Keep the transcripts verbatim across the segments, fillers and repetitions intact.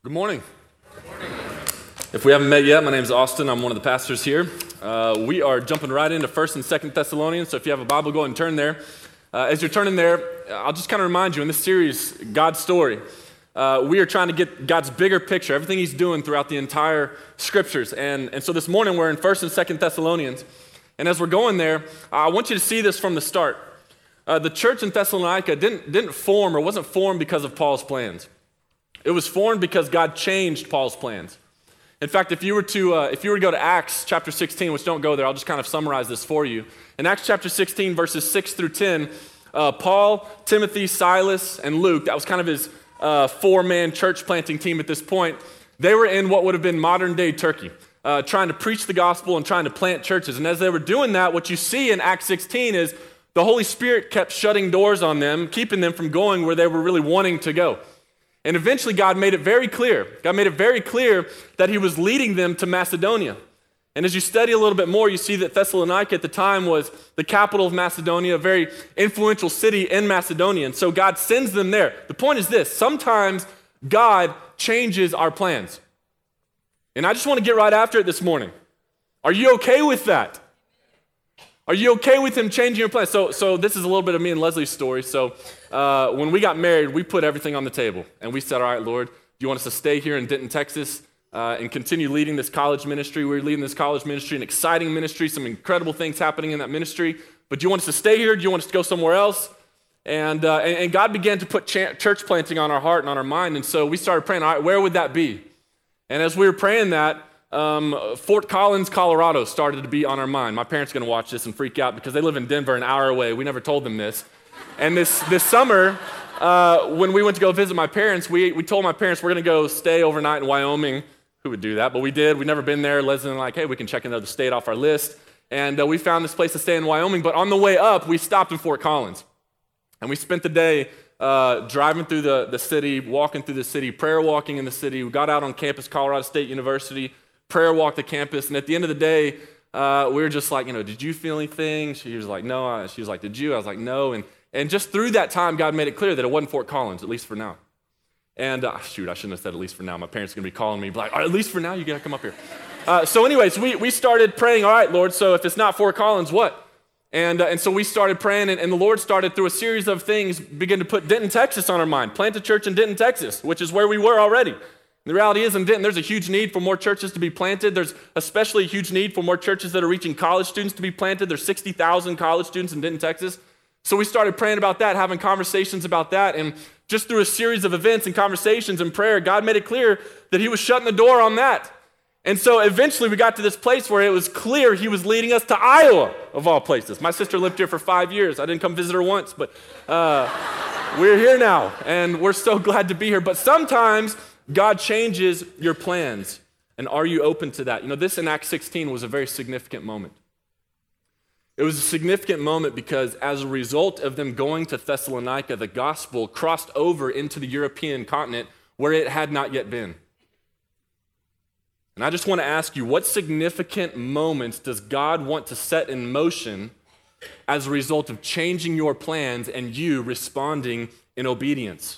Good morning. Good morning. If we haven't met yet, my name is Austin. I'm one of the pastors here. Uh, we are jumping right into First and Second Thessalonians, so if you have a Bible, go ahead and turn there. Uh, as you're turning there, I'll just kind of remind you, in this series, God's story, uh, we are trying to get God's bigger picture, everything he's doing throughout the entire scriptures. And, and so this morning, we're in First and Second Thessalonians, and as we're going there, I want you to see this from the start. Uh, the church in Thessalonica didn't, didn't form or wasn't formed because of Paul's plans. It was formed because God changed Paul's plans. In fact, if you were to uh, if you were to go to Acts chapter sixteen, which don't go there, I'll just kind of summarize this for you. In Acts chapter sixteen, verses six through ten, uh, Paul, Timothy, Silas, and Luke, that was kind of his uh, four-man church planting team at this point, they were in what would have been modern-day Turkey, uh, trying to preach the gospel and trying to plant churches. And as they were doing that, what you see in Acts sixteen is the Holy Spirit kept shutting doors on them, keeping them from going where they were really wanting to go. And eventually God made it very clear, God made it very clear that he was leading them to Macedonia. And as you study a little bit more, you see that Thessalonica at the time was the capital of Macedonia, a very influential city in Macedonia. And so God sends them there. The point is this, sometimes God changes our plans. And I just want to get right after it this morning. Are you okay with that? Are you okay with him changing your plans? So, so this is a little bit of me and Leslie's story. So uh, when we got married, we put everything on the table. And we said, all right, Lord, do you want us to stay here in Denton, Texas, uh, and continue leading this college ministry? We're leading this college ministry, an exciting ministry, some incredible things happening in that ministry. But do you want us to stay here? Do you want us to go somewhere else? And, uh, and, and God began to put ch- church planting on our heart and on our mind. And so we started praying, all right, where would that be? And as we were praying that, Um, Fort Collins, Colorado started to be on our mind. My parents are going to watch this and freak out because they live in Denver, an hour away. We never told them this. And this this summer, uh, when we went to go visit my parents, we, we told my parents we're going to go stay overnight in Wyoming. Who would do that? But we did. We'd never been there. Leslie and I like, hey, we can check another state off our list. And uh, we found this place to stay in Wyoming. But on the way up, we stopped in Fort Collins. And we spent the day uh, driving through the, the city, walking through the city, prayer walking in the city. We got out on campus, Colorado State University, prayer walk the campus, and at the end of the day, uh, we were just like, you know, did you feel anything? She was like, no. She was like, did you? I was like, no. And and just through that time, God made it clear that it wasn't Fort Collins, at least for now. And uh, shoot, I shouldn't have said at least for now. My parents are going to be calling me, like, at least for now, you got to come up here. Uh, so anyways, we, we started praying, all right, Lord, so if it's not Fort Collins, what? And uh, and so we started praying, and, and the Lord started through a series of things, begin to put Denton, Texas on our mind, plant a church in Denton, Texas, which is where we were already. The reality is in Denton, there's a huge need for more churches to be planted. There's especially a huge need for more churches that are reaching college students to be planted. There's sixty thousand college students in Denton, Texas. So we started praying about that, having conversations about that, and just through a series of events and conversations and prayer, God made it clear that he was shutting the door on that. And so eventually we got to this place where it was clear he was leading us to Iowa, of all places. My sister lived here for five years. I didn't come visit her once, but uh, we're here now, and we're so glad to be here. But sometimes God changes your plans, and are you open to that? You know, this in Acts sixteen was a very significant moment. It was a significant moment because as a result of them going to Thessalonica, the gospel crossed over into the European continent where it had not yet been. And I just want to ask you, what significant moments does God want to set in motion as a result of changing your plans and you responding in obedience?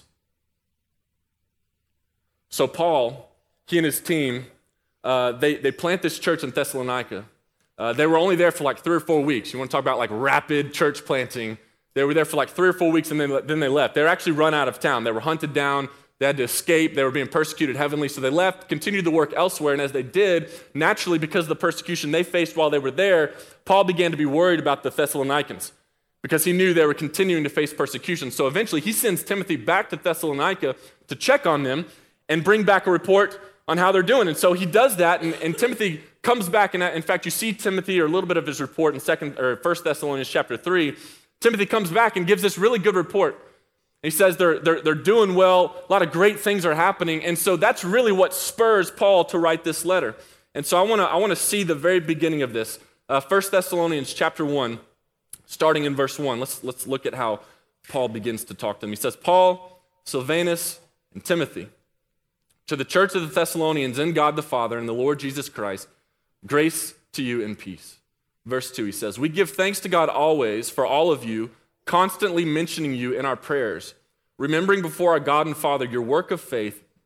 So Paul, he and his team, uh, they, they plant this church in Thessalonica. Uh, they were only there for like three or four weeks. You want to talk about like rapid church planting. They were there for like three or four weeks and then, then they left. They were actually run out of town. They were hunted down. They had to escape. They were being persecuted heavily. So they left, continued to work elsewhere. And as they did, naturally because of the persecution they faced while they were there, Paul began to be worried about the Thessalonians because he knew they were continuing to face persecution. So eventually he sends Timothy back to Thessalonica to check on them and bring back a report on how they're doing. And so he does that, and, and Timothy comes back, and in fact, you see Timothy, or a little bit of his report in second or First Thessalonians chapter three. Timothy comes back and gives this really good report. He says they're, they're, they're doing well, a lot of great things are happening, and so that's really what spurs Paul to write this letter. And so I want to I want to see the very beginning of this. Uh, First Thessalonians chapter one, starting in verse one. Let's, let's look at how Paul begins to talk to them. He says, Paul, Silvanus, and Timothy, to the church of the Thessalonians in God the Father and the Lord Jesus Christ, grace to you and peace. Verse two, he says, we give thanks to God always for all of you, constantly mentioning you in our prayers, remembering before our God and Father your work of faith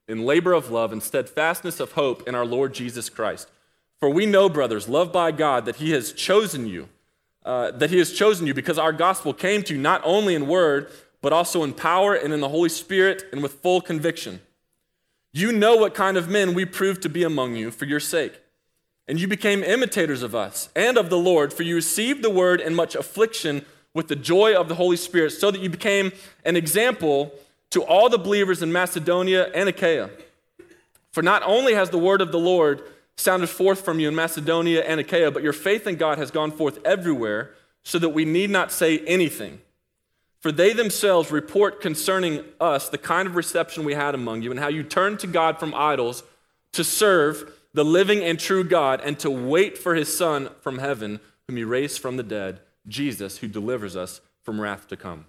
in labor of love and steadfastness of hope in our Lord Jesus Christ. For we know, brothers, loved by God, that he has chosen you, uh, that he has chosen you because our gospel came to you not only in word, but also in power and in the Holy Spirit and with full conviction. You know what kind of men we proved to be among you for your sake. And you became imitators of us and of the Lord, for you received the word in much affliction with the joy of the Holy Spirit, so that you became an example to all the believers in Macedonia and Achaia. For not only has the word of the Lord sounded forth from you in Macedonia and Achaia, but your faith in God has gone forth everywhere, so that we need not say anything. For they themselves report concerning us the kind of reception we had among you, and how you turned to God from idols to serve the living and true God, and to wait for his Son from heaven, whom he raised from the dead, Jesus, who delivers us from wrath to come.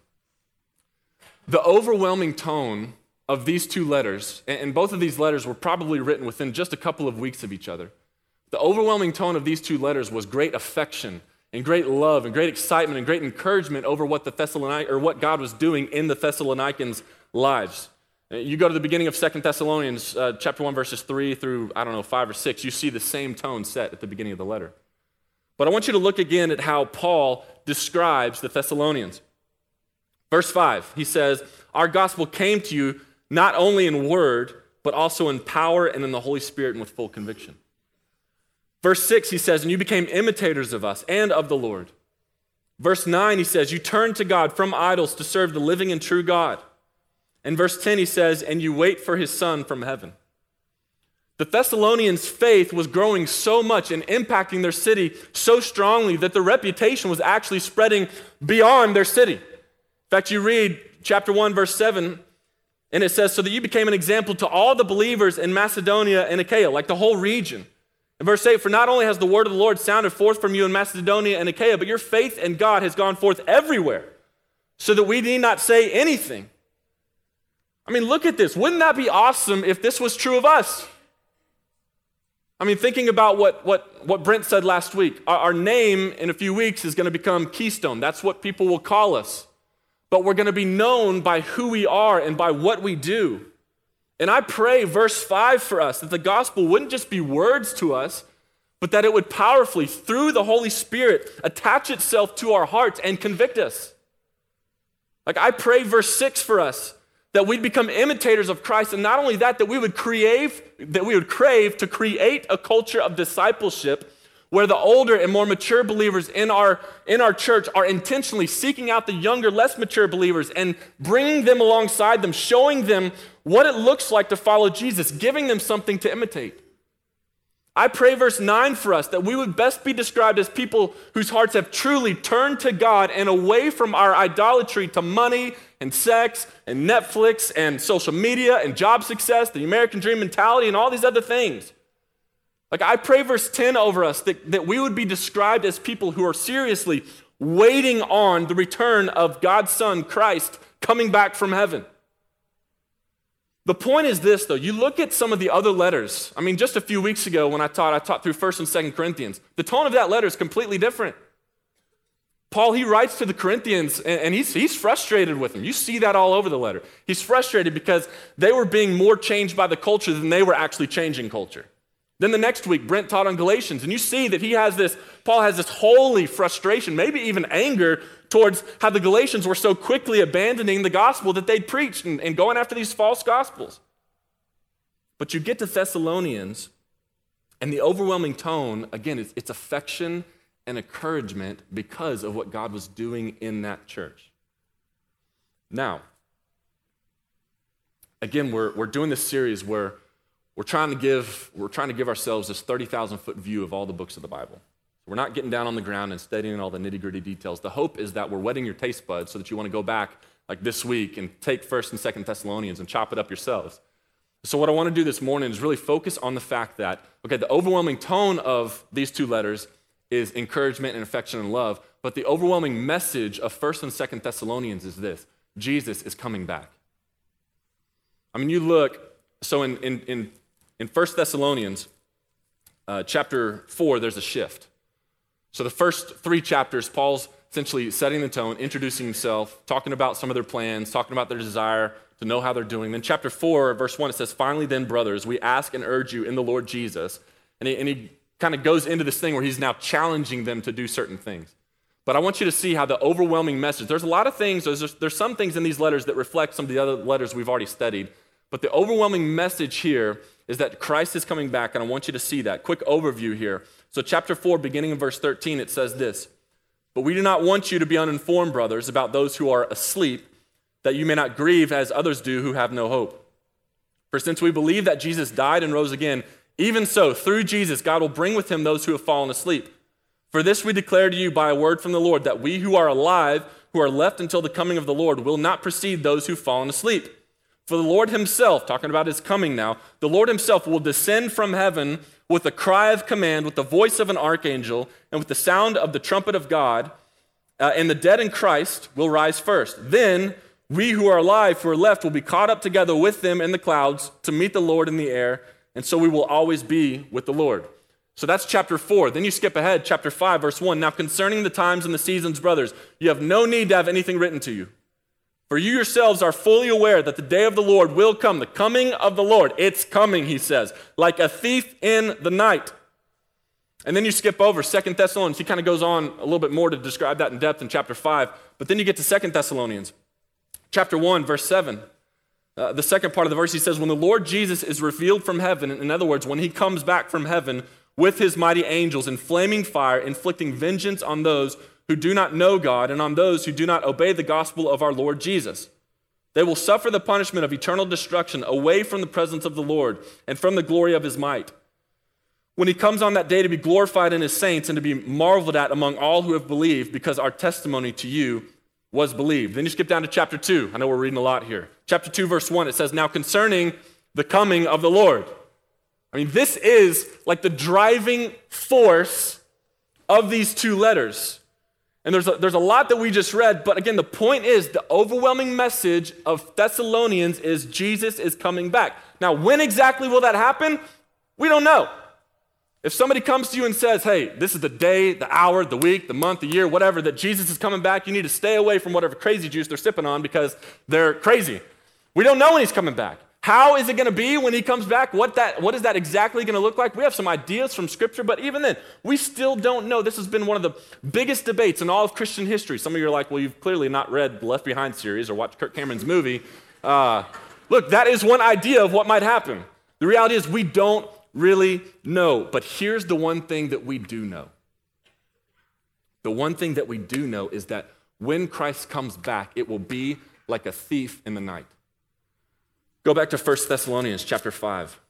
The overwhelming tone of these two letters, and both of these letters were probably written within just a couple of weeks of each other. The overwhelming tone of these two letters was great affection and great love and great excitement and great encouragement over what the Thessalonic or what God was doing in the Thessalonians' lives. You go to the beginning of Second Thessalonians, uh, chapter one, verses three through, I don't know, five or six, you see the same tone set at the beginning of the letter. But I want you to look again at how Paul describes the Thessalonians. Verse five, he says, our gospel came to you not only in word, but also in power and in the Holy Spirit and with full conviction. Verse six, he says, and you became imitators of us and of the Lord. Verse nine, he says, you turned to God from idols to serve the living and true God. In verse ten, he says, and you wait for his Son from heaven. The Thessalonians' faith was growing so much and impacting their city so strongly that their reputation was actually spreading beyond their city. In fact, you read chapter one, verse seven, and it says, so that you became an example to all the believers in Macedonia and Achaia, like the whole region. In verse eight, for not only has the word of the Lord sounded forth from you in Macedonia and Achaia, but your faith in God has gone forth everywhere, so that we need not say anything. I mean, look at this. Wouldn't that be awesome if this was true of us? I mean, thinking about what, what, what Brent said last week, our, our name in a few weeks is going to become Keystone. That's what people will call us. But we're going to be known by who we are and by what we do. And I pray, verse five for us, that the gospel wouldn't just be words to us, but that it would powerfully, through the Holy Spirit, attach itself to our hearts and convict us. Like I pray, verse six for us, that we'd become imitators of Christ, and not only that, that we would crave, that we would crave to create a culture of discipleship where the older and more mature believers in our, in our church are intentionally seeking out the younger, less mature believers and bringing them alongside them, showing them what it looks like to follow Jesus, giving them something to imitate. I pray verse nine for us, that we would best be described as people whose hearts have truly turned to God and away from our idolatry to money and sex and Netflix and social media and job success, the American dream mentality and all these other things. Like I pray verse ten over us, that, that we would be described as people who are seriously waiting on the return of God's Son, Christ, coming back from heaven. The point is this, though. You look at some of the other letters. I mean, just a few weeks ago when I taught, I taught through First and Second Corinthians. The tone of that letter is completely different. Paul, he writes to the Corinthians, and he's, he's frustrated with them. You see that all over the letter. He's frustrated because they were being more changed by the culture than they were actually changing culture. Then the next week, Brent taught on Galatians, and you see that he has this, Paul has this holy frustration, maybe even anger towards how the Galatians were so quickly abandoning the gospel that they'd preached and, and going after these false gospels. But you get to Thessalonians, and the overwhelming tone, again, it's, it's affection and encouragement because of what God was doing in that church. Now, again, we're, we're doing this series where we're trying to give, we're trying to give ourselves this thirty thousand foot view of all the books of the Bible. We're not getting down on the ground and studying all the nitty-gritty details. The hope is that we're whetting your taste buds so that you want to go back like this week and take First and Second Thessalonians and chop it up yourselves. So what I want to do this morning is really focus on the fact that, okay, the overwhelming tone of these two letters is encouragement and affection and love, but the overwhelming message of First and Second Thessalonians is this: Jesus is coming back. I mean, you look, so in in in, in First Thessalonians uh, chapter four, there's a shift. So the first three chapters, Paul's essentially setting the tone, introducing himself, talking about some of their plans, talking about their desire to know how they're doing. Then chapter four, verse one, it says, finally then, brothers, we ask and urge you in the Lord Jesus. And he, and he kind of goes into this thing where he's now challenging them to do certain things. But I want you to see how the overwhelming message, there's a lot of things, there's, there's some things in these letters that reflect some of the other letters we've already studied. But the overwhelming message here is that Christ is coming back, and I want you to see that. Quick overview here. So chapter four, beginning in verse thirteen, it says this, but we do not want you to be uninformed, brothers, about those who are asleep, that you may not grieve as others do who have no hope. For since we believe that Jesus died and rose again, even so, through Jesus, God will bring with him those who have fallen asleep. For this we declare to you by a word from the Lord, that we who are alive, who are left until the coming of the Lord, will not precede those who've fallen asleep. For the Lord himself, talking about his coming now, the Lord himself will descend from heaven with a cry of command, with the voice of an archangel, and with the sound of the trumpet of God, uh, and the dead in Christ will rise first. Then we who are alive, who are left, will be caught up together with them in the clouds to meet the Lord in the air, and so we will always be with the Lord. So that's chapter four. Then you skip ahead, chapter five, verse one. Now concerning the times and the seasons, brothers, you have no need to have anything written to you. For you yourselves are fully aware that the day of the Lord will come, the coming of the Lord. It's coming, he says, like a thief in the night. And then you skip over Second Thessalonians. He kind of goes on a little bit more to describe that in depth in chapter five. But then you get to Second Thessalonians, chapter one, verse seven. Uh, the second part of the verse, he says, when the Lord Jesus is revealed from heaven, in other words, when he comes back from heaven with his mighty angels in flaming fire, inflicting vengeance on those who do not know God and on those who do not obey the gospel of our Lord Jesus. They will suffer the punishment of eternal destruction away from the presence of the Lord and from the glory of his might. When he comes on that day to be glorified in his saints and to be marveled at among all who have believed, because our testimony to you was believed. Then you skip down to chapter two. I know we're reading a lot here. Chapter two, verse one, it says, now concerning the coming of the Lord. I mean, this is like the driving force of these two letters. And there's a, there's a lot that we just read, but again, the point is the overwhelming message of Thessalonians is Jesus is coming back. Now, when exactly will that happen? We don't know. If somebody comes to you and says, hey, this is the day, the hour, the week, the month, the year, whatever, that Jesus is coming back, you need to stay away from whatever crazy juice they're sipping on because they're crazy. We don't know when he's coming back. How is it going to be when he comes back? What that what is that exactly going to look like? We have some ideas from Scripture, but even then, we still don't know. This has been one of the biggest debates in all of Christian history. Some of you are like, well, you've clearly not read the Left Behind series or watched Kirk Cameron's movie. Uh, look, that is one idea of what might happen. The reality is we don't really know. But here's the one thing that we do know. The one thing that we do know is that when Christ comes back, it will be like a thief in the night. Go back to First Thessalonians chapter five.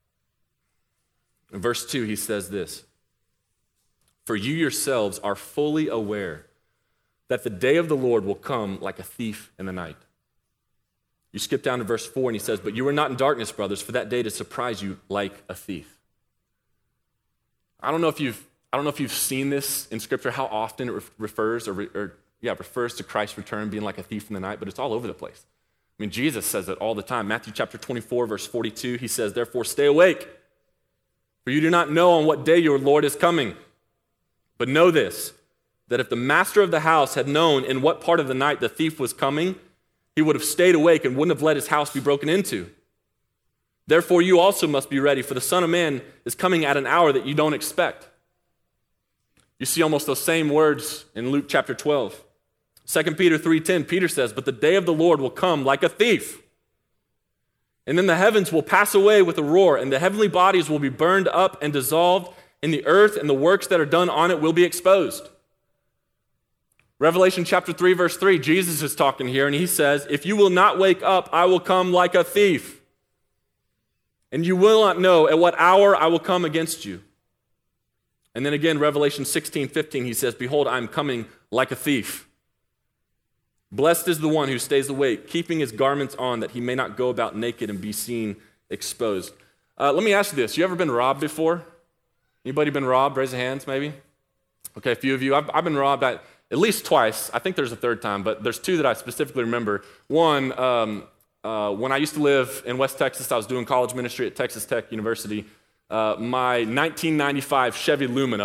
In verse two, he says this, for you yourselves are fully aware that the day of the Lord will come like a thief in the night. You skip down to verse four, and he says, but you are not in darkness, brothers, for that day to surprise you like a thief. I don't know if you've, I don't know if you've seen this in Scripture, how often it refers or, or yeah, refers to Christ's return being like a thief in the night, but it's all over the place. I mean, Jesus says it all the time. Matthew chapter twenty-four, verse forty-two, he says, therefore stay awake, for you do not know on what day your Lord is coming. But know this, that if the master of the house had known in what part of the night the thief was coming, he would have stayed awake and wouldn't have let his house be broken into. Therefore you also must be ready, for the Son of Man is coming at an hour that you don't expect. You see almost those same words in Luke chapter twelve. Second Peter three ten, Peter says, but the day of the Lord will come like a thief. And then the heavens will pass away with a roar, and the heavenly bodies will be burned up and dissolved, and the earth and the works that are done on it will be exposed. Revelation chapter three, verse three, Jesus is talking here, and he says, if you will not wake up, I will come like a thief. And you will not know at what hour I will come against you. And then again, Revelation sixteen fifteen, he says, behold, I am coming like a thief. Blessed is the one who stays awake, keeping his garments on, that he may not go about naked and be seen exposed. Uh, let me ask you this. You ever been robbed before? Anybody been robbed? Raise your hands, maybe. Okay, a few of you. I've, I've been robbed at, at least twice. I think there's a third time, but there's two that I specifically remember. One, um, uh, when I used to live in West Texas, I was doing college ministry at Texas Tech University. Uh, my nineteen ninety-five Chevy Lumina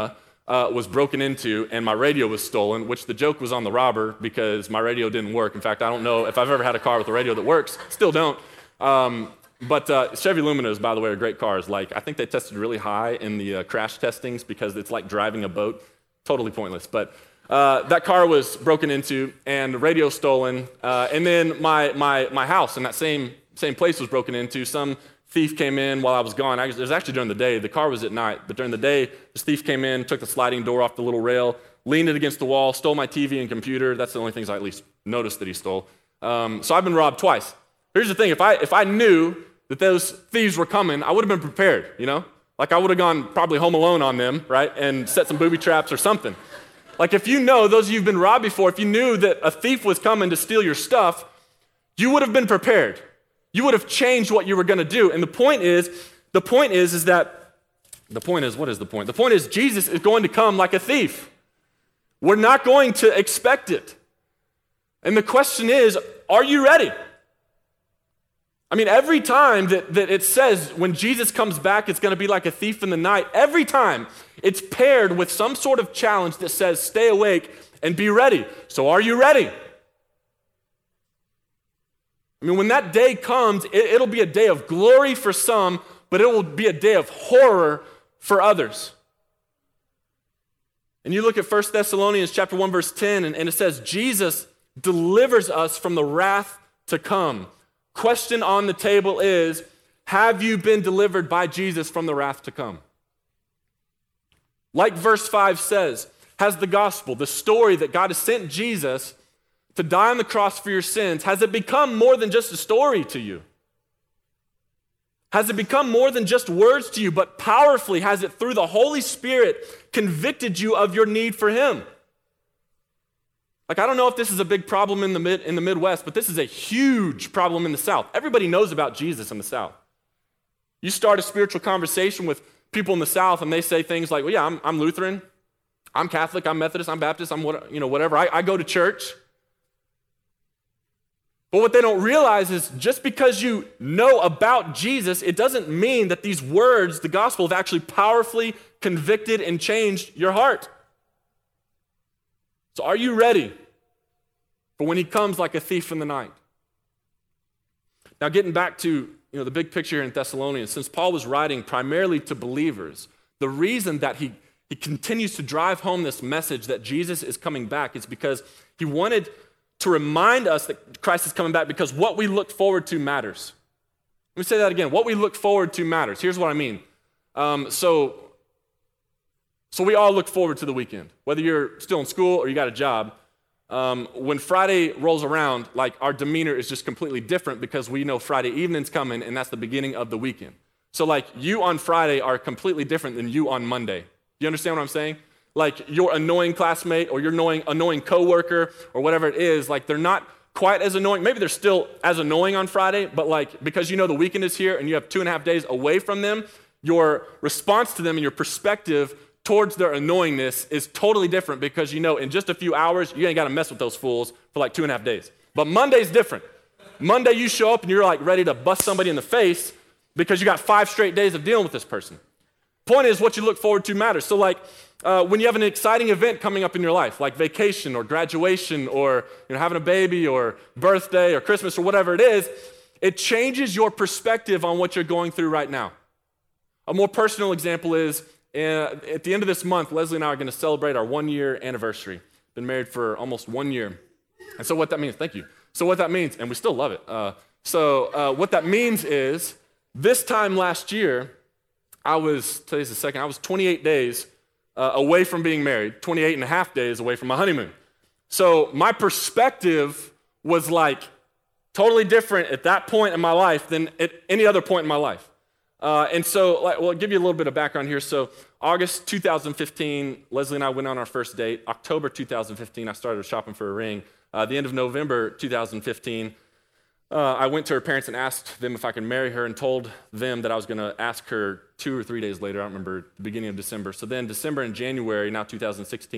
uh, was broken into and my radio was stolen, which the joke was on the robber because my radio didn't work. In fact, I don't know if I've ever had a car with a radio that works. Still don't. Um, but uh, Chevy Luminas, by the way, are great cars. Like, I think they tested really high in the uh, crash testings because it's like driving a boat. Totally pointless. But uh, that car was broken into and the radio stolen. Uh, and then my, my, my house in that same, same place was broken into. Some thief came in while I was gone. I was, it was actually during the day. The car was at night. But during the day, this thief came in, took the sliding door off the little rail, leaned it against the wall, stole my T V and computer. That's the only things I at least noticed that he stole. Um, so I've been robbed twice. Here's the thing. If I, if I knew that those thieves were coming, I would have been prepared, you know? Like I would have gone probably home alone on them, right? And set some booby traps or something. Like if you know, those of you who've been robbed before, if you knew that a thief was coming to steal your stuff, you would have been prepared. You would have changed what you were going to do. And the point is, the point is, is that, the point is, what is the point? The point is Jesus is going to come like a thief. We're not going to expect it. And the question is, are you ready? I mean, every time that, that it says when Jesus comes back, it's going to be like a thief in the night, every time it's paired with some sort of challenge that says, stay awake and be ready. So are you ready? I mean, when that day comes, it, it'll be a day of glory for some, but it will be a day of horror for others. And you look at First Thessalonians chapter one, verse ten, and, and it says, Jesus delivers us from the wrath to come. Question on the table is, have you been delivered by Jesus from the wrath to come? Like verse five says, has the gospel, the story that God has sent Jesus to die on the cross for your sins, has it become more than just a story to you? Has it become more than just words to you, but powerfully has it through the Holy Spirit convicted you of your need for Him? Like, I don't know if this is a big problem in the mid, in the Midwest, but this is a huge problem in the South. Everybody knows about Jesus in the South. You start a spiritual conversation with people in the South, and they say things like, well, yeah, I'm, I'm Lutheran, I'm Catholic, I'm Methodist, I'm Baptist, I'm what, you know, whatever. I, I go to church. But what they don't realize is just because you know about Jesus, it doesn't mean that these words, the gospel, have actually powerfully convicted and changed your heart. So are you ready for when He comes like a thief in the night? Now, getting back to you know the big picture here in Thessalonians, since Paul was writing primarily to believers, the reason that he, he continues to drive home this message that Jesus is coming back is because he wanted to remind us that Christ is coming back, because what we look forward to matters. Let me say that again. What we look forward to matters. Here's what I mean. Um, so, so we all look forward to the weekend, whether you're still in school or you got a job. Um, when Friday rolls around, like our demeanor is just completely different because we know Friday evening's coming and that's the beginning of the weekend. So like you on Friday are completely different than you on Monday. You understand what I'm saying? Like your annoying classmate or your annoying, annoying coworker or whatever it is, like they're not quite as annoying. Maybe they're still as annoying on Friday, but like because you know the weekend is here and you have two and a half days away from them, your response to them and your perspective towards their annoyingness is totally different because you know in just a few hours, you ain't got to mess with those fools for like two and a half days. But Monday's different. Monday you show up and you're like ready to bust somebody in the face because you got five straight days of dealing with this person. Point is, what you look forward to matters. So like uh, when you have an exciting event coming up in your life, like vacation or graduation or you know having a baby or birthday or Christmas or whatever it is, it changes your perspective on what you're going through right now. A more personal example is uh, at the end of this month, Leslie and I are going to celebrate our one-year anniversary. Been married for almost one year. And so what that means, thank you. So what that means, and we still love it. Uh, so uh, what that means is this time last year, I was, today's the second, I was twenty-eight days uh, away from being married, twenty-eight and a half days away from my honeymoon. So my perspective was like totally different at that point in my life than at any other point in my life. Uh, and so, like, well, I'll give you a little bit of background here. So August two thousand fifteen, Leslie and I went on our first date. October two thousand fifteen, I started shopping for a ring. Uh, the end of November two thousand fifteen, uh, I went to her parents and asked them if I could marry her and told them that I was going to ask her two or three days later. I don't remember, the beginning of December. So then December and January, now two thousand sixteen,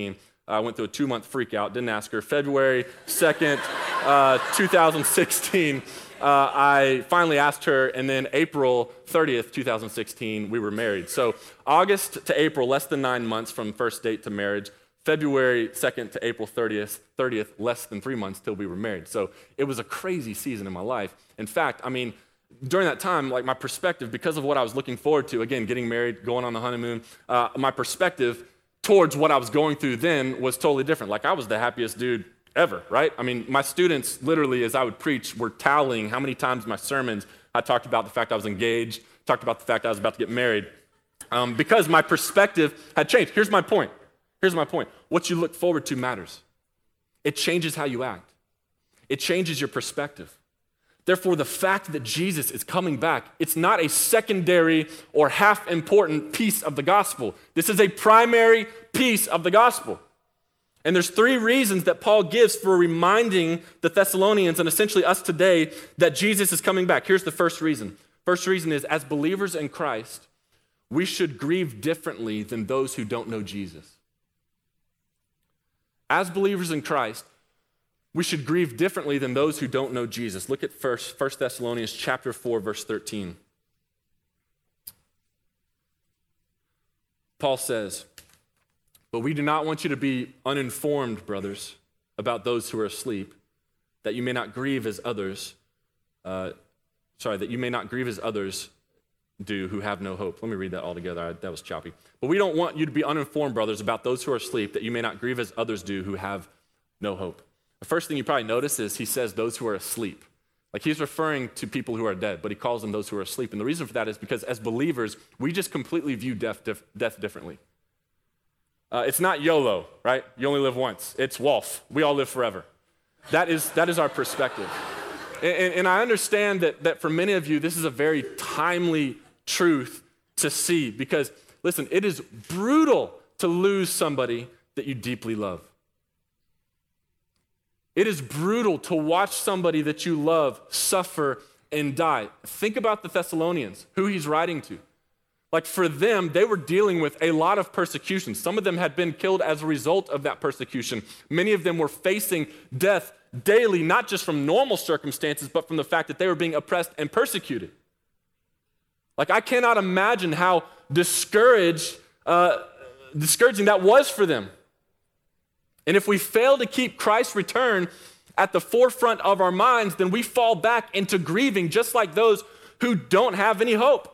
I went through a two-month freak out, didn't ask her. February second, uh, two thousand sixteen, uh, I finally asked her, and then April thirtieth, two thousand sixteen, we were married. So August to April, less than nine months from first date to marriage. February second to April thirtieth, thirtieth, less than three months till we were married. So it was a crazy season in my life. In fact, I mean, during that time, like my perspective, because of what I was looking forward to, again, getting married, going on the honeymoon, uh, my perspective towards what I was going through then was totally different. Like I was the happiest dude ever, right? I mean, my students literally, as I would preach, were tallying how many times in my sermons I talked about the fact I was engaged, talked about the fact I was about to get married, um, because my perspective had changed. Here's my point. Here's my point. What you look forward to matters. It changes how you act. It changes your perspective. Therefore, the fact that Jesus is coming back, it's not a secondary or half-important piece of the gospel. This is a primary piece of the gospel. And there's three reasons that Paul gives for reminding the Thessalonians and essentially us today that Jesus is coming back. Here's the first reason. First reason is, as believers in Christ, we should grieve differently than those who don't know Jesus. As believers in Christ, we should grieve differently than those who don't know Jesus. Look at First Thessalonians chapter four, verse thirteen. Paul says, "But we do not want you to be uninformed, brothers, about those who are asleep, that you may not grieve as others, uh, sorry, that you may not grieve as others do who have no hope." Let me read that all together. I, that was choppy. "But we don't want you to be uninformed, brothers, about those who are asleep, that you may not grieve as others do who have no hope." The first thing you probably notice is he says those who are asleep. Like he's referring to people who are dead, but he calls them those who are asleep. And the reason for that is because as believers, we just completely view death, dif- death differently. Uh, it's not YOLO, right? You only live once. It's Wolf. We all live forever. That is, that is our perspective. And, and, and I understand that, that for many of you, this is a very timely truth to see because, listen, it is brutal to lose somebody that you deeply love. It is brutal to watch somebody that you love suffer and die. Think about the Thessalonians, who he's writing to. Like for them, they were dealing with a lot of persecution. Some of them had been killed as a result of that persecution. Many of them were facing death daily, not just from normal circumstances, but from the fact that they were being oppressed and persecuted. Like I cannot imagine how discouraged, uh, discouraging that was for them. And if we fail to keep Christ's return at the forefront of our minds, then we fall back into grieving just like those who don't have any hope.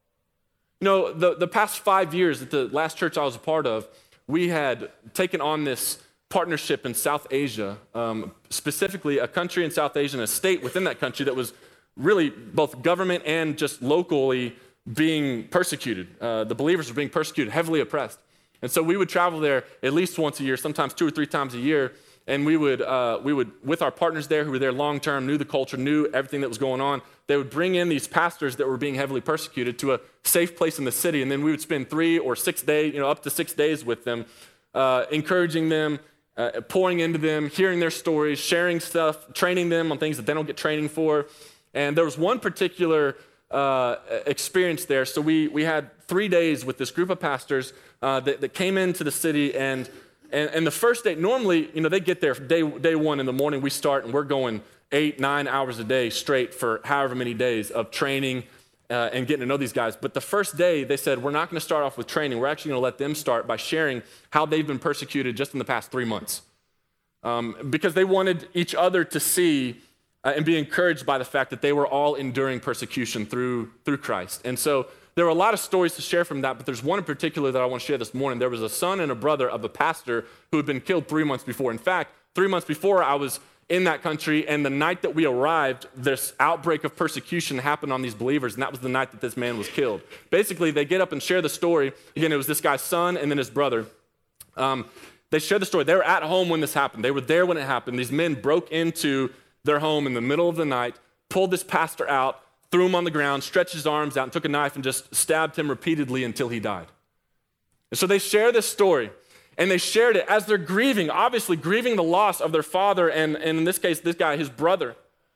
You know, the, the past five years at the last church I was a part of, we had taken on this partnership in South Asia, um, specifically a country in South Asia and a state within that country that was really both government and just locally being persecuted. Uh, the believers were being persecuted, heavily oppressed. And so we would travel there at least once a year, sometimes two or three times a year, and we would, uh, we would, with our partners there who were there long term, knew the culture, knew everything that was going on, they would bring in these pastors that were being heavily persecuted to a safe place in the city, and then we would spend three or six days, you know, up to six days with them, uh, encouraging them, uh, pouring into them, hearing their stories, sharing stuff, training them on things that they don't get training for. And there was one particular uh, experience there. So we we had three days with this group of pastors uh, that, that came into the city, and, and and the first day, normally, you know, they get there day day one in the morning. We start, and we're going eight, nine hours a day straight for however many days of training uh, and getting to know these guys. But the first day, they said, we're not going to start off with training. We're actually going to let them start by sharing how they've been persecuted just in the past three months. Um, because they wanted each other to see uh, and be encouraged by the fact that they were all enduring persecution through, through Christ. And so there were a lot of stories to share from that, but there's one in particular that I want to share this morning. There was a son and a brother of a pastor who had been killed three months before. In fact, three months before, I was in that country, and the night that we arrived, this outbreak of persecution happened on these believers, and that was the night that this man was killed. Basically, they get up and share the story. Again, it was this guy's son and then his brother. Um, they share the story. They were at home when this happened. They were there when it happened. These men broke into their home in the middle of the night, pulled this pastor out, threw him on the ground, stretched his arms out, and took a knife and just stabbed him repeatedly until he died. And so they share this story. And they shared it as they're grieving, obviously grieving the loss of their father and, and in this case, this guy, his brother.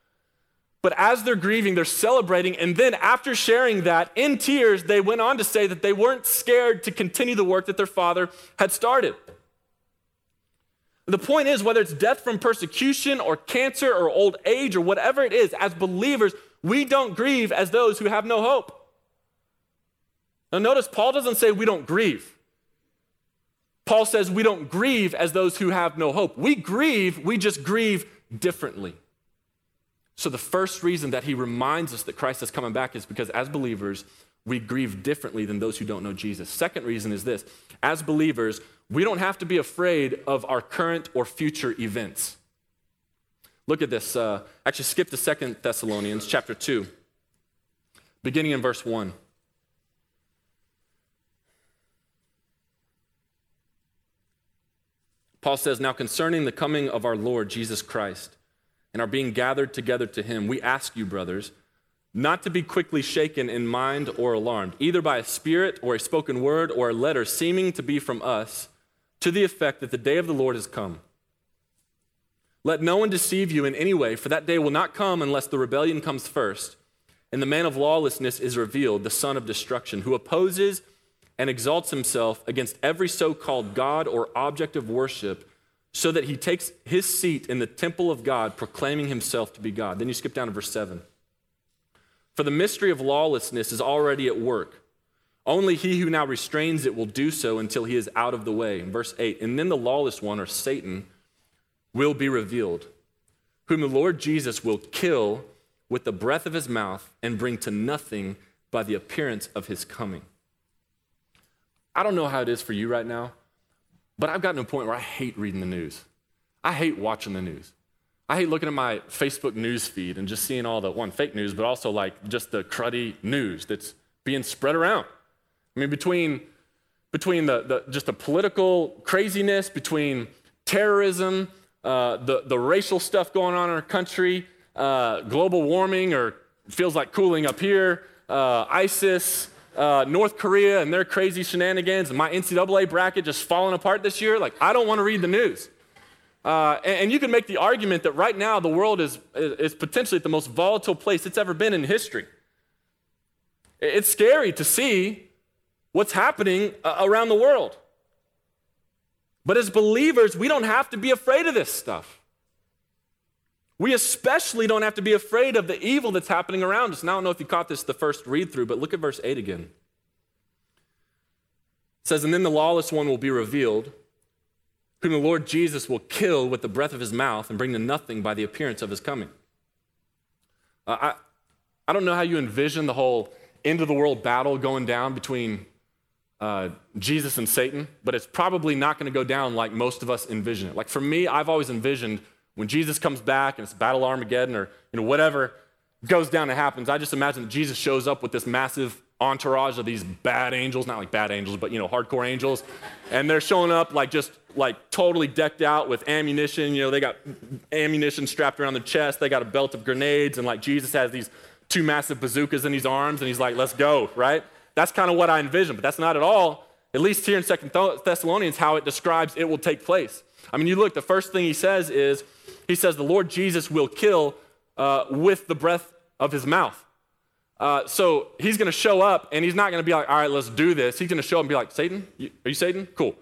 But as they're grieving, they're celebrating. And then after sharing that, in tears, they went on to say that they weren't scared to continue the work that their father had started. The point is, whether it's death from persecution or cancer or old age or whatever it is, as believers, we don't grieve as those who have no hope. Now notice, Paul doesn't say we don't grieve. Paul says we don't grieve as those who have no hope. We grieve, we just grieve differently. So the first reason that he reminds us that Christ is coming back is because as believers, we grieve differently than those who don't know Jesus. Second reason is this: as believers, we don't have to be afraid of our current or future events. Look at this. Uh, actually, skip to Second Thessalonians chapter two, beginning in verse one. Paul says, "Now concerning the coming of our Lord Jesus Christ and our being gathered together to him, we ask you, brothers, not to be quickly shaken in mind or alarmed, either by a spirit or a spoken word or a letter seeming to be from us, to the effect that the day of the Lord has come. Let no one deceive you in any way, for that day will not come unless the rebellion comes first, and the man of lawlessness is revealed, the son of destruction, who opposes and exalts himself against every so-called God or object of worship, so that he takes his seat in the temple of God, proclaiming himself to be God." Then you skip down to verse seven. "For the mystery of lawlessness is already at work. Only he who now restrains it will do so until he is out of the way." In verse eight, "And then the lawless one, or Satan, will be revealed, whom the Lord Jesus will kill with the breath of his mouth and bring to nothing by the appearance of his coming." I don't know how it is for you right now, but I've gotten to a point where I hate reading the news. I hate watching the news. I hate looking at my Facebook news feed and just seeing all the, one, fake news, but also like just the cruddy news that's being spread around. I mean, between, between the, the just the political craziness, between terrorism, uh, the, the racial stuff going on in our country, uh, global warming, or feels like cooling up here, uh, ISIS, uh, North Korea and their crazy shenanigans, and my N C double A bracket just falling apart this year. Like, I don't want to read the news. Uh, and, and you can make the argument that right now the world is, is potentially at the most volatile place it's ever been in history. It's scary to see what's happening uh, around the world. But as believers, we don't have to be afraid of this stuff. We especially don't have to be afraid of the evil that's happening around us. And I don't know if you caught this the first read through, but look at verse eight again. It says, "And then the lawless one will be revealed, whom the Lord Jesus will kill with the breath of his mouth and bring to nothing by the appearance of his coming." Uh, I, I don't know how you envision the whole end of the world battle going down between uh, Jesus and Satan, but it's probably not going to go down like most of us envision it. Like for me, I've always envisioned when Jesus comes back and it's Battle Armageddon, or you know whatever goes down and happens, I just imagine that Jesus shows up with this massive entourage of these bad angels, not like bad angels, but you know, hardcore angels, and they're showing up like just like totally decked out with ammunition. You know, they got ammunition strapped around their chest, they got a belt of grenades, and like Jesus has these two massive bazookas in his arms, and he's like, "Let's go," right? That's kind of what I envision, but that's not at all, at least here in Second Thessalonians, how it describes it will take place. I mean, you look, the first thing he says is, he says the Lord Jesus will kill uh, with the breath of his mouth. Uh, so he's going to show up, and he's not going to be like, "All right, let's do this." He's going to show up and be like, "Satan, you, are you Satan? Cool."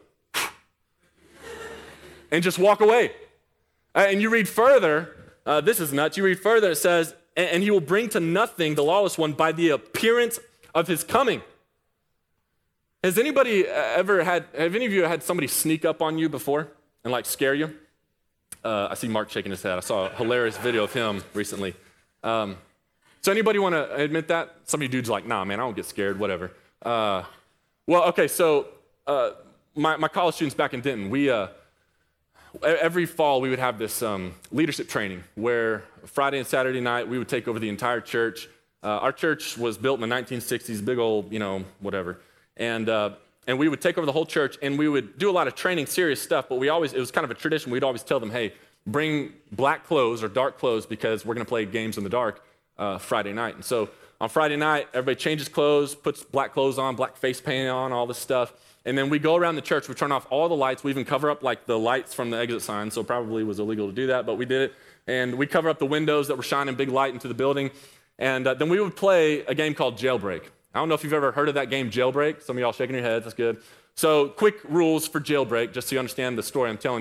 And just walk away. Uh, and you read further, uh, this is nuts, you read further, it says, and, and he will bring to nothing the lawless one by the appearance of his coming. Has anybody ever had, have any of you had somebody sneak up on you before and like scare you? Uh, I see Mark shaking his head. I saw a hilarious video of him recently. Um, so anybody want to admit that? Some of you dudes are like, "Nah, man, I don't get scared, whatever." Uh, well, okay, so uh, my, my college students back in Denton, we, uh, every fall we would have this um, leadership training where Friday and Saturday night we would take over the entire church. Uh, our church was built in the nineteen sixties, big old, you know, whatever. And uh, and we would take over the whole church, and we would do a lot of training, serious stuff, but we always, it was kind of a tradition, we'd always tell them, "Hey, bring black clothes or dark clothes because we're going to play games in the dark uh, Friday night." And so on Friday night, everybody changes clothes, puts black clothes on, black face paint on, all this stuff. And then we go around the church, we turn off all the lights, we even cover up like the lights from the exit sign, so probably was illegal to do that, but we did it. And we cover up the windows that were shining big light into the building. And uh, then we would play a game called Jailbreak. I don't know if you've ever heard of that game, Jailbreak. Some of y'all shaking your heads, that's good. So quick rules for Jailbreak, just so you understand the story I'm telling you.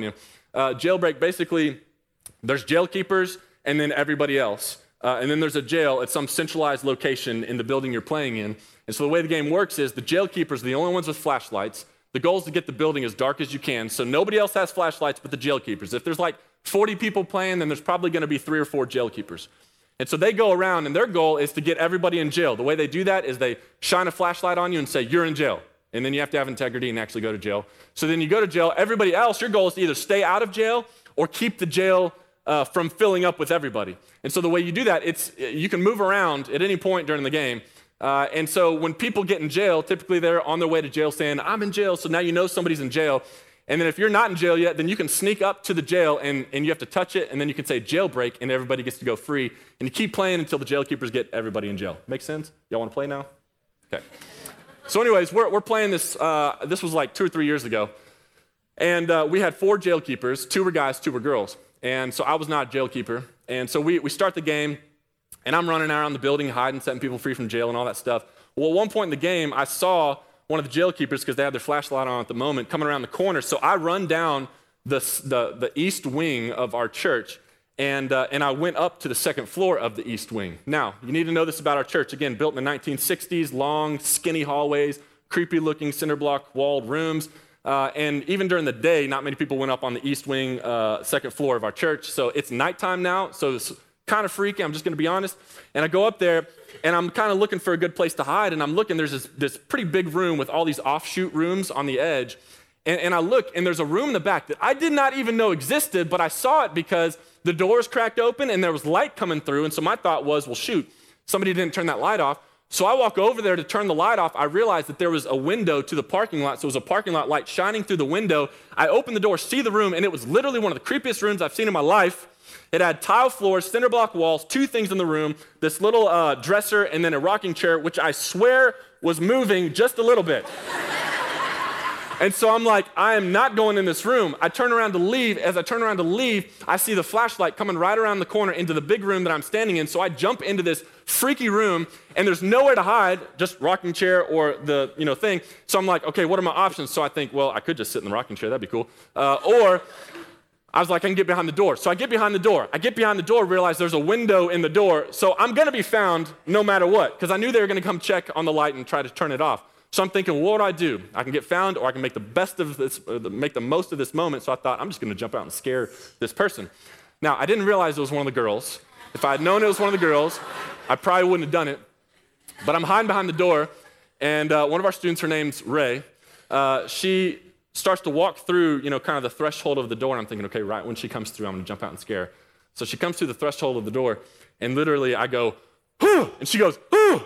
Uh, jailbreak, basically, there's jail keepers and then everybody else. Uh, and then there's a jail at some centralized location in the building you're playing in. And so the way the game works is the jail keepers are the only ones with flashlights. The goal is to get the building as dark as you can, so nobody else has flashlights but the jail keepers. If there's like forty people playing, then there's probably going to be three or four jail keepers. And so they go around, and their goal is to get everybody in jail. The way they do that is they shine a flashlight on you and say, you're in jail. And then you have to have integrity and actually go to jail. So then you go to jail. Everybody else, your goal is to either stay out of jail or keep the jail uh, from filling up with everybody. And so the way you do that, it's you can move around at any point during the game. Uh, and so when people get in jail, typically they're on their way to jail saying, I'm in jail, so now you know somebody's in jail. And then if you're not in jail yet, then you can sneak up to the jail and, and you have to touch it, and then you can say jailbreak, and everybody gets to go free. And you keep playing until the jail keepers get everybody in jail. Make sense? Y'all want to play now? Okay. So anyways, we're, we're playing this. Uh, this was like two or three years ago. And uh, we had four jail keepers. Two were guys, two were girls. And so I was not a jail keeper. And so we, we start the game. And I'm running around the building, hiding, setting people free from jail and all that stuff. Well, at one point in the game, I saw one of the jail keepers, because they had their flashlight on at the moment, coming around the corner. So I run down the, the, the east wing of our church, and, uh, and I went up to the second floor of the east wing. Now, you need to know this about our church. Again, built in the nineteen sixties, long, skinny hallways, creepy-looking cinder block walled rooms. Uh, and even during the day, not many people went up on the east wing, uh, second floor of our church. So it's nighttime now, so it's kind of freaky, I'm just going to be honest. And I go up there, and I'm kind of looking for a good place to hide, and I'm looking, there's this, this pretty big room with all these offshoot rooms on the edge. And, and I look, and there's a room in the back that I did not even know existed, but I saw it because the doors cracked open, and there was light coming through. And so my thought was, well, shoot, somebody didn't turn that light off. So I walk over there to turn the light off. I realized that there was a window to the parking lot, so it was a parking lot light shining through the window. I opened the door, see the room, and it was literally one of the creepiest rooms I've seen in my life. It had tile floors, cinder block walls, two things in the room, this little uh, dresser, and then a rocking chair, which I swear was moving just a little bit. And so I'm like, I am not going in this room. I turn around to leave. As I turn around to leave, I see the flashlight coming right around the corner into the big room that I'm standing in. So I jump into this freaky room, and there's nowhere to hide, just rocking chair or the you know thing. So I'm like, okay, what are my options? So I think, well, I could just sit in the rocking chair. That'd be cool. Uh, or I was like, I can get behind the door. So I get behind the door. I get behind the door, realize there's a window in the door. So I'm going to be found no matter what, because I knew they were going to come check on the light and try to turn it off. So I'm thinking, what do I do? I can get found, or I can make the best of this, uh, make the most of this moment. So I thought, I'm just going to jump out and scare this person. Now, I didn't realize it was one of the girls. If I had known it was one of the girls, I probably wouldn't have done it. But I'm hiding behind the door, and uh, one of our students, her name's Ray, uh, she starts to walk through, you know, kind of the threshold of the door, and I'm thinking, okay, right when she comes through, I'm going to jump out and scare her. So she comes through the threshold of the door, and literally I go, "Hoo!" And she goes, "Hoo!"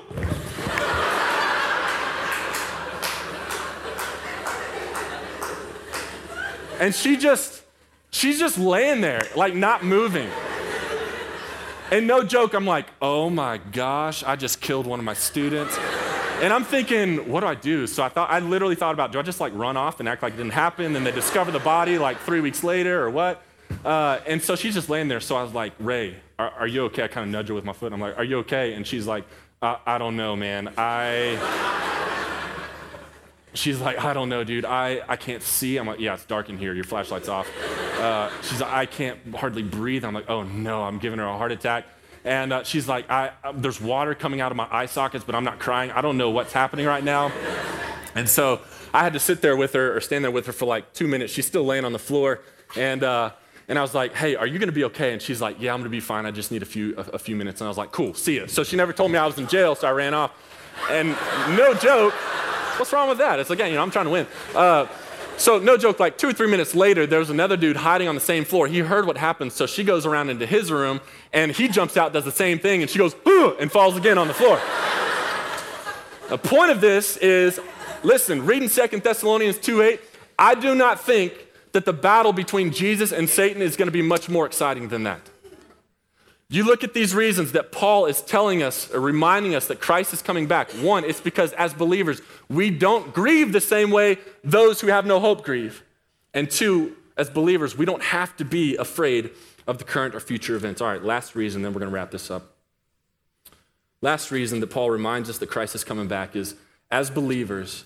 And she just, she's just laying there, like not moving. And no joke, I'm like, oh my gosh, I just killed one of my students. And I'm thinking, what do I do? So I thought, I literally thought about, do I just like run off and act like it didn't happen, and they discover the body like three weeks later or what? Uh, and so she's just laying there. So I was like, Ray, are, are you okay? I kind of nudge her with my foot. I'm like, are you okay? And she's like, I, I don't know, man. I... She's like, I don't know, dude. I, I can't see. I'm like, yeah, it's dark in here. Your flashlight's off. Uh, she's like, I can't hardly breathe. I'm like, oh no, I'm giving her a heart attack. And uh, she's like, I, uh, there's water coming out of my eye sockets, but I'm not crying. I don't know what's happening right now. And so I had to sit there with her or stand there with her for like two minutes. She's still laying on the floor. And uh, and I was like, hey, are you going to be okay? And she's like, yeah, I'm going to be fine. I just need a few a, a few minutes. And I was like, cool, see ya. So she never told me I was in jail, so I ran off. And no joke, what's wrong with that? It's like, yeah, you know, I'm trying to win. Uh, so no joke, like two or three minutes later, there was another dude hiding on the same floor. He heard what happened, so she goes around into his room, and he jumps out, does the same thing, and she goes, "Ooh," and falls again on the floor. The point of this is, listen, reading Second Thessalonians two eight, I do not think that the battle between Jesus and Satan is going to be much more exciting than that. You look at these reasons that Paul is telling us, or reminding us that Christ is coming back. One, it's because as believers, we don't grieve the same way those who have no hope grieve. And two, as believers, we don't have to be afraid of the current or future events. All right, last reason, then we're going to wrap this up. Last reason that Paul reminds us that Christ is coming back is, as believers,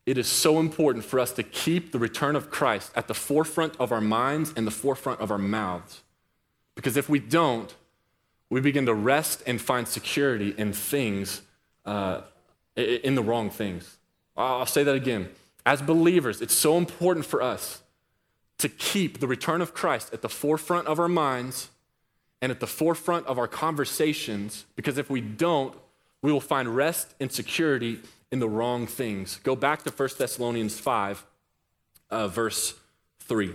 it is so important for us to keep the return of Christ at the forefront of our minds and the forefront of our mouths. Because if we don't, we begin to rest and find security in things, uh, in the wrong things. I'll say that again. As believers, it's so important for us to keep the return of Christ at the forefront of our minds and at the forefront of our conversations, because if we don't, we will find rest and security in the wrong things. Go back to First Thessalonians five, uh, verse three.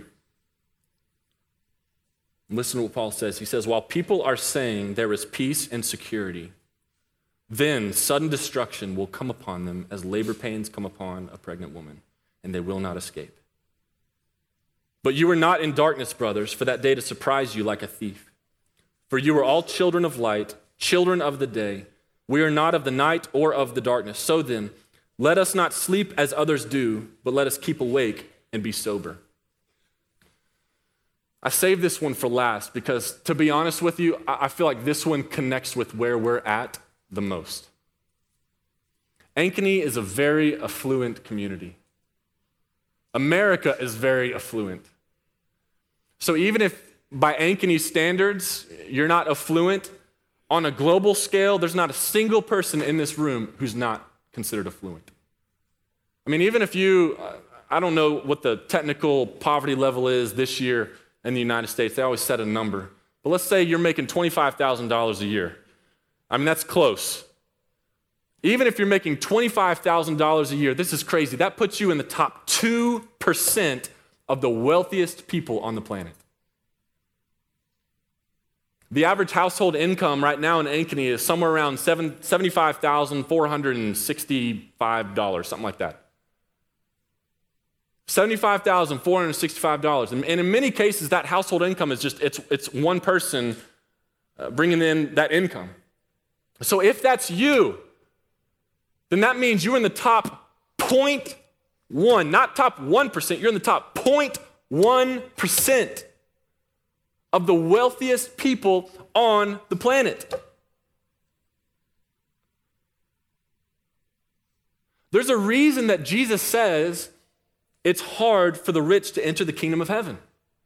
Listen to what Paul says. He says, while people are saying there is peace and security, then sudden destruction will come upon them as labor pains come upon a pregnant woman, and they will not escape. But you are not in darkness, brothers, for that day to surprise you like a thief. For you are all children of light, children of the day. We are not of the night or of the darkness. So then, let us not sleep as others do, but let us keep awake and be sober. I saved this one for last because, to be honest with you, I feel like this one connects with where we're at the most. Ankeny is a very affluent community. America is very affluent. So even if by Ankeny standards, you're not affluent, on a global scale, there's not a single person in this room who's not considered affluent. I mean, even if you, I don't know what the technical poverty level is this year in the United States, they always set a number. But let's say you're making twenty-five thousand dollars a year. I mean, that's close. Even if you're making twenty-five thousand dollars a year, this is crazy. That puts you in the top two percent of the wealthiest people on the planet. The average household income right now in Ankeny is somewhere around seventy-five thousand four hundred sixty-five dollars, something like that. seventy-five thousand four hundred sixty-five dollars. And in many cases, that household income is just, it's, it's one person uh, bringing in that income. So if that's you, then that means you're in the top zero point one, not top one percent, you're in the top zero point one percent of the wealthiest people on the planet. There's a reason that Jesus says it's hard for the rich to enter the kingdom of heaven.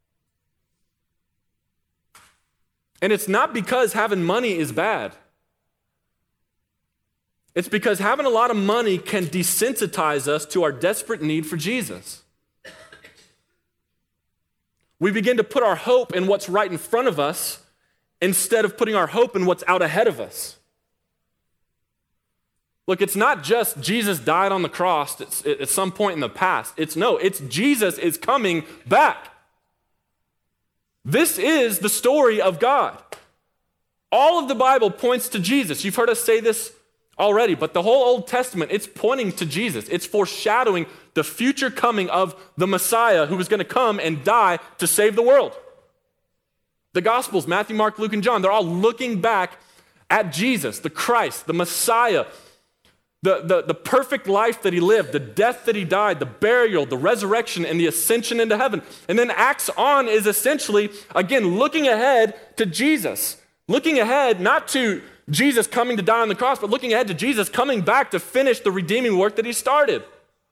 And it's not because having money is bad. It's because having a lot of money can desensitize us to our desperate need for Jesus. We begin to put our hope in what's right in front of us instead of putting our hope in what's out ahead of us. Look, it's not just Jesus died on the cross at, at some point in the past. It's no, it's Jesus is coming back. This is the story of God. All of the Bible points to Jesus. You've heard us say this already, but the whole Old Testament, it's pointing to Jesus. It's foreshadowing the future coming of the Messiah who was going to come and die to save the world. The Gospels, Matthew, Mark, Luke, and John, they're all looking back at Jesus, the Christ, the Messiah, the, the, the perfect life that he lived, the death that he died, the burial, the resurrection, and the ascension into heaven. And then Acts on is essentially, again, looking ahead to Jesus. Looking ahead not to Jesus coming to die on the cross, but looking ahead to Jesus coming back to finish the redeeming work that he started.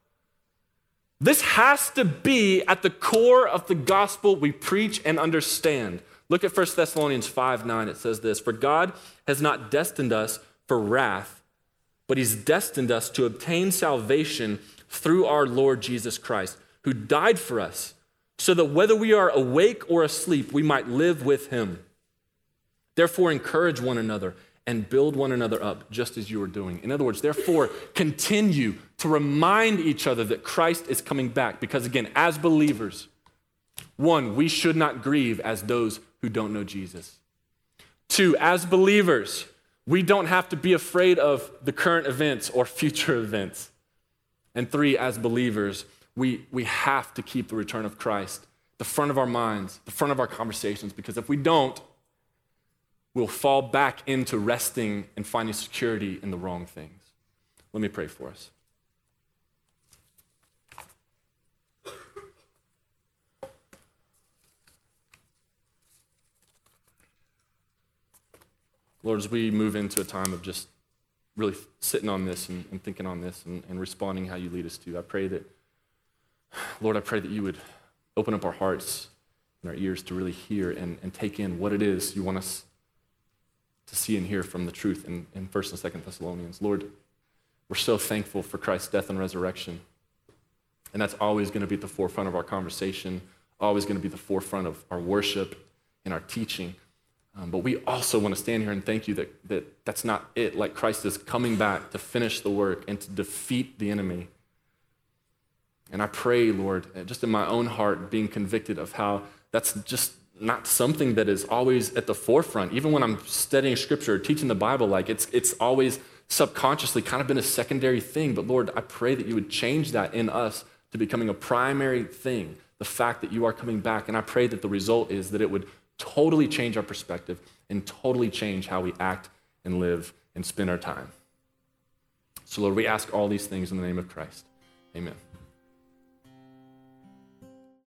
This has to be at the core of the gospel we preach and understand. Look at First Thessalonians five nine. It says this, "For God has not destined us for wrath, but he's destined us to obtain salvation through our Lord Jesus Christ, who died for us, so that whether we are awake or asleep, we might live with him. Therefore, encourage one another and build one another up, just as you are doing." In other words, therefore, continue to remind each other that Christ is coming back. Because again, as believers, one, we should not grieve as those who don't know Jesus. Two, as believers, we don't have to be afraid of the current events or future events. And three, as believers, we, we have to keep the return of Christ the front of our minds, the front of our conversations, because if we don't, we'll fall back into resting and finding security in the wrong things. Let me pray for us. Lord, as we move into a time of just really sitting on this and, and thinking on this and, and responding how you lead us to. I pray that, Lord, I pray that you would open up our hearts and our ears to really hear and, and take in what it is you want us to see and hear from the truth in, in First and Second Thessalonians. Lord, we're so thankful for Christ's death and resurrection. And that's always going to be at the forefront of our conversation, always going to be the forefront of our worship and our teaching. Um, but we also want to stand here and thank you that, that that's not it. Like Christ is coming back to finish the work and to defeat the enemy. And I pray, Lord, just in my own heart, being convicted of how that's just not something that is always at the forefront. Even when I'm studying Scripture or teaching the Bible, like it's it's always subconsciously kind of been a secondary thing. But Lord, I pray that you would change that in us to becoming a primary thing, the fact that you are coming back. And I pray that the result is that it would totally change our perspective and totally change how we act and live and spend our time. So Lord, we ask all these things in the name of Christ. Amen.